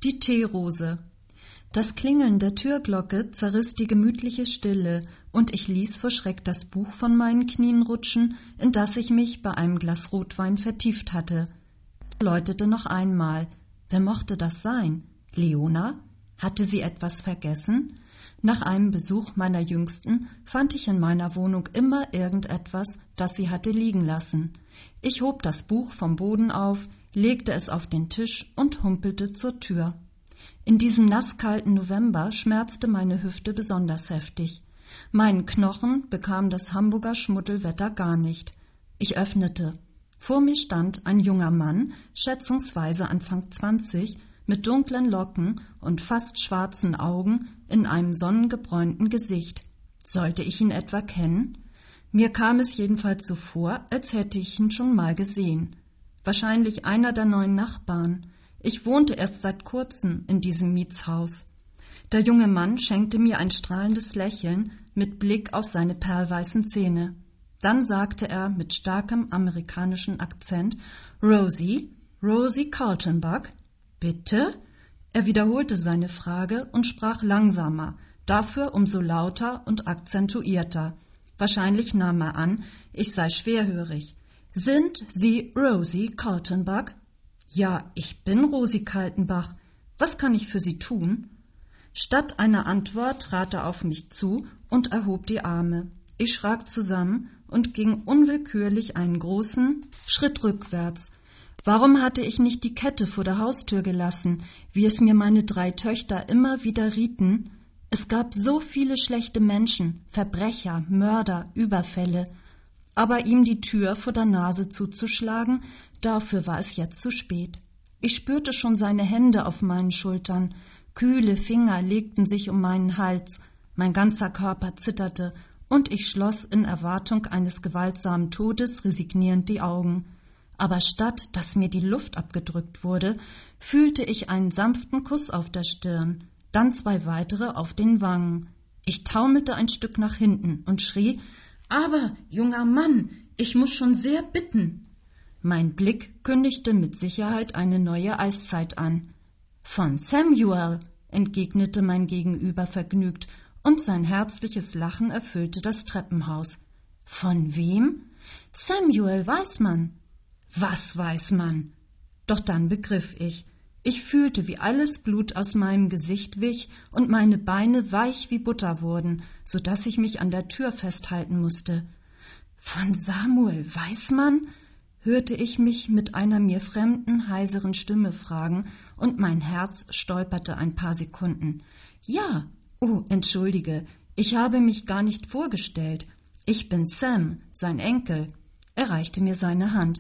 Die Teerose. Das Klingeln der Türglocke zerriss die gemütliche Stille, und ich ließ vor Schreck das Buch von meinen Knien rutschen, in das ich mich bei einem Glas Rotwein vertieft hatte. Es läutete noch einmal. Wer mochte das sein? Leona? Hatte sie etwas vergessen? Nach einem Besuch meiner Jüngsten fand ich in meiner Wohnung immer irgendetwas, das sie hatte liegen lassen. Ich hob das Buch vom Boden auf, legte es auf den Tisch und humpelte zur Tür. In diesem nasskalten November schmerzte meine Hüfte besonders heftig. Meinen Knochen bekam das Hamburger Schmuddelwetter gar nicht. Ich öffnete. Vor mir stand ein junger Mann, schätzungsweise Anfang 20, mit dunklen Locken und fast schwarzen Augen in einem sonnengebräunten Gesicht. Sollte ich ihn etwa kennen? Mir kam es jedenfalls so vor, als hätte ich ihn schon mal gesehen. Wahrscheinlich einer der neuen Nachbarn. Ich wohnte erst seit kurzem in diesem Mietshaus. Der junge Mann schenkte mir ein strahlendes Lächeln mit Blick auf seine perlweißen Zähne. Dann sagte er mit starkem amerikanischen Akzent: Rosie Kaltenbach? Bitte? Er wiederholte seine Frage und sprach langsamer, dafür umso lauter und akzentuierter. Wahrscheinlich nahm er an, ich sei schwerhörig. Sind Sie Rosie Kaltenbach? Ja, ich bin Rosie Kaltenbach. Was kann ich für Sie tun? Statt einer Antwort trat er auf mich zu und erhob die Arme. Ich schrak zusammen und ging unwillkürlich einen großen Schritt rückwärts. Warum hatte ich nicht die Kette vor der Haustür gelassen, wie es mir meine 3 Töchter immer wieder rieten? Es gab so viele schlechte Menschen, Verbrecher, Mörder, Überfälle. Aber ihm die Tür vor der Nase zuzuschlagen, dafür war es jetzt zu spät. Ich spürte schon seine Hände auf meinen Schultern. Kühle Finger legten sich um meinen Hals. Mein ganzer Körper zitterte und ich schloss in Erwartung eines gewaltsamen Todes resignierend die Augen. Aber statt dass mir die Luft abgedrückt wurde, fühlte ich einen sanften Kuss auf der Stirn, dann 2 weitere auf den Wangen. Ich taumelte ein Stück nach hinten und schrie: »Aber, junger Mann, ich muss schon sehr bitten!« Mein Blick kündigte mit Sicherheit eine neue Eiszeit an. »Von Samuel«, entgegnete mein Gegenüber vergnügt, und sein herzliches Lachen erfüllte das Treppenhaus. »Von wem?« »Samuel Weismann.« »Was weiß man?« Doch dann begriff ich. Ich fühlte, wie alles Blut aus meinem Gesicht wich und meine Beine weich wie Butter wurden, so dass ich mich an der Tür festhalten musste. »Von Samuel Weismann?« hörte ich mich mit einer mir fremden, heiseren Stimme fragen, und mein Herz stolperte ein paar Sekunden. »Ja, oh, entschuldige, ich habe mich gar nicht vorgestellt. Ich bin Sam, sein Enkel.« Er reichte mir seine Hand.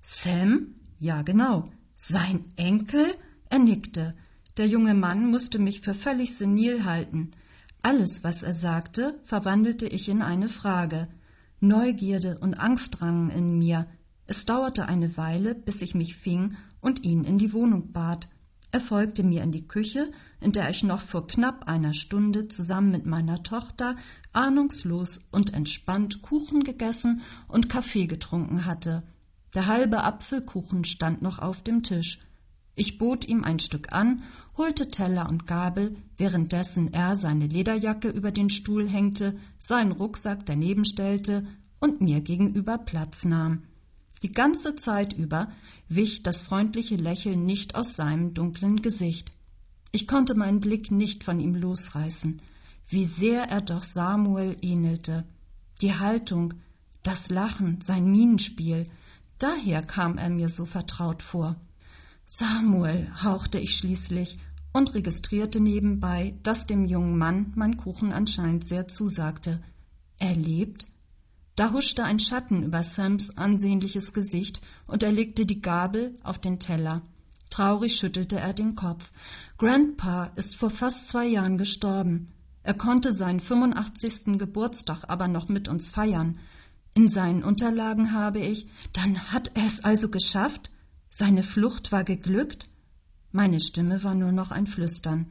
»Sam? Ja, genau. Sein Enkel?« Er nickte. Der junge Mann musste mich für völlig senil halten. Alles, was er sagte, verwandelte ich in eine Frage. Neugierde und Angst drangen in mir. Es dauerte eine Weile, bis ich mich fing und ihn in die Wohnung bat. Er folgte mir in die Küche, in der ich noch vor knapp einer Stunde zusammen mit meiner Tochter ahnungslos und entspannt Kuchen gegessen und Kaffee getrunken hatte. Der halbe Apfelkuchen stand noch auf dem Tisch. Ich bot ihm ein Stück an, holte Teller und Gabel, währenddessen er seine Lederjacke über den Stuhl hängte, seinen Rucksack daneben stellte und mir gegenüber Platz nahm. Die ganze Zeit über wich das freundliche Lächeln nicht aus seinem dunklen Gesicht. Ich konnte meinen Blick nicht von ihm losreißen. Wie sehr er doch Samuel ähnelte. Die Haltung, das Lachen, sein Mienenspiel, daher kam er mir so vertraut vor. »Samuel«, hauchte ich schließlich und registrierte nebenbei, dass dem jungen Mann mein Kuchen anscheinend sehr zusagte. »Er lebt?« Da huschte ein Schatten über Sams ansehnliches Gesicht und er legte die Gabel auf den Teller. Traurig schüttelte er den Kopf. »Grandpa ist vor fast 2 Jahren gestorben. Er konnte seinen 85. Geburtstag aber noch mit uns feiern. In seinen Unterlagen habe ich...« »Dann hat er es also geschafft? Seine Flucht war geglückt?« Meine Stimme war nur noch ein Flüstern.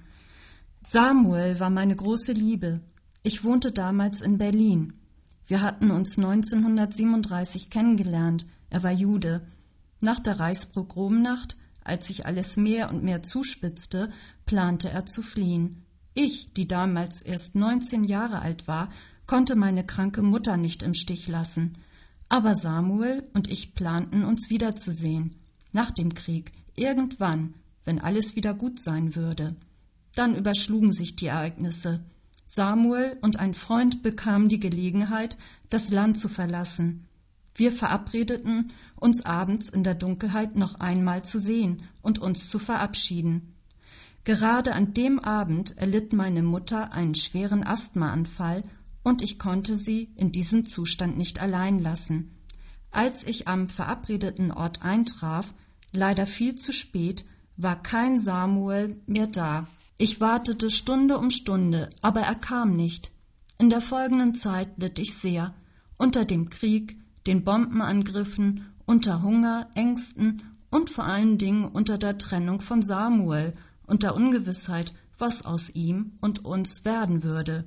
»Samuel war meine große Liebe. Ich wohnte damals in Berlin. Wir hatten uns 1937 kennengelernt. Er war Jude. Nach der Reichspogromnacht, Als sich alles mehr und mehr zuspitzte, plante er zu fliehen. Ich, die damals erst 19 Jahre alt war, konnte meine kranke Mutter nicht im Stich lassen. Aber Samuel und ich planten, uns wiederzusehen. Nach dem Krieg, irgendwann, wenn alles wieder gut sein würde. Dann überschlugen sich die Ereignisse. Samuel und ein Freund bekamen die Gelegenheit, das Land zu verlassen. Wir verabredeten, uns abends in der Dunkelheit noch einmal zu sehen und uns zu verabschieden. Gerade an dem Abend erlitt meine Mutter einen schweren Asthmaanfall und ich konnte sie in diesem Zustand nicht allein lassen. Als ich am verabredeten Ort eintraf, leider viel zu spät, war kein Samuel mehr da. Ich wartete Stunde um Stunde, aber er kam nicht. In der folgenden Zeit litt ich sehr, unter dem Krieg, den Bombenangriffen, unter Hunger, Ängsten und vor allen Dingen unter der Trennung von Samuel und der Ungewissheit, was aus ihm und uns werden würde.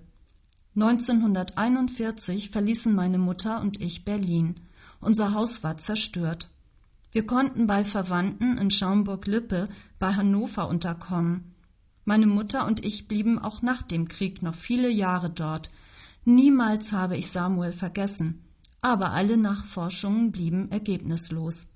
1941 verließen meine Mutter und ich Berlin. Unser Haus war zerstört. Wir konnten bei Verwandten in Schaumburg-Lippe bei Hannover unterkommen. Meine Mutter und ich blieben auch nach dem Krieg noch viele Jahre dort. Niemals habe ich Samuel vergessen, aber alle Nachforschungen blieben ergebnislos.